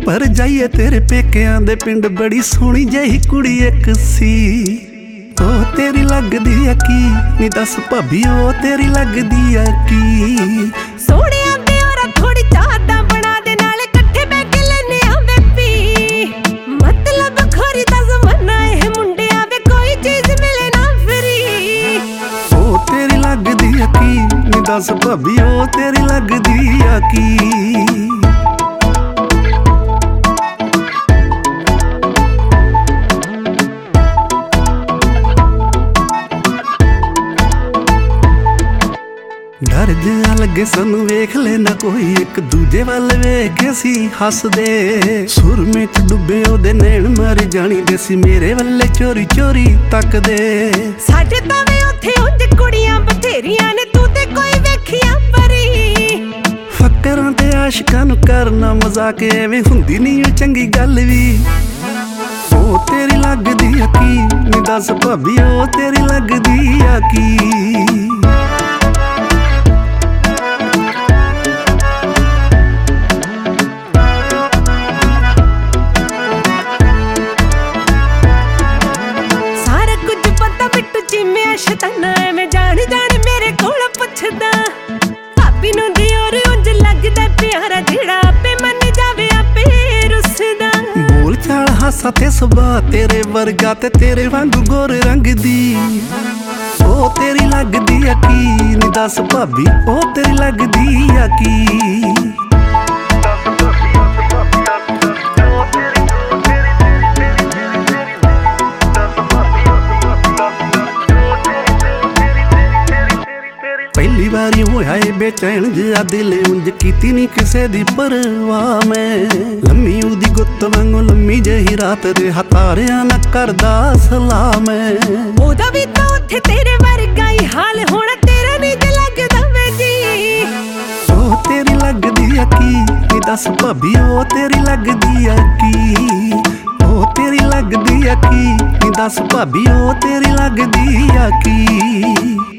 पर जाइए तेरे पेकिਆਂ ਦੇ पिंड बड़ी सोहनी जही कुड़ी एक सी ओ तेरी लगदी आ की नी दस भाभी ओ तेरी लगदी आ की सोहणिया दी औरा थोड़ी चाहता बना दे नाले इकट्ठे बैठ के लेने आवे पी मतलब खोरी दा ज़माना है मुंडिया वे कोई चीज मिले ना फ्री ओ तेरी लगदी आ की नी दस भाभी ओ तेरी लगदी आ की डर जिहा लगे सानू वेख लेना कोई एक दूजे वाल वेख के सी हसदे सुर में डुबे ओदे नैन मारी जानी देसी मेरे वल्ले चोरी चोरी तकदे साडे तावे उत्थे उंज कुड़ियां बथेरियां ने तू ते कोई वेखियां परी फकरां ते आशिकां नू करना मजाक एवें हुंदी नहीं चंगी गल वी ओ तेरी लगदी आ की नी दस भाभी ओ तेरी लगदी आ की शताना एवें जान जान मेरे कोल पुछदा भाभी नूं दी और उंज लगदा प्यारा जेड़ा आपे मन जावे आपे रुसदा बोल चाल हासा ते सुभा तेरे वर्गा ते तेरे वांगू गोरे रंग दी ओ तेरी लगदी आ की नी दस भाभी ओ तेरी लगदी आ की पहली बारी होया ए बेचैन जिहा दिल उंज कीती नी किसे दी परवाह मैं लम्मी उदी गुत्त वांगू लम्मी जही रात दे हतारियां ना करदा सलाह मैं ओदा भी तां उत्थे तेरे वर्गा ही हाल होना तेरा नी ते लगदा वे जी ओ तेरी लगदी आ की नी दस भाभी ओ तेरी लगदी आ की ओ तेरी लगदी आ की नी दस भाभी ओ तेरी लगदी आ की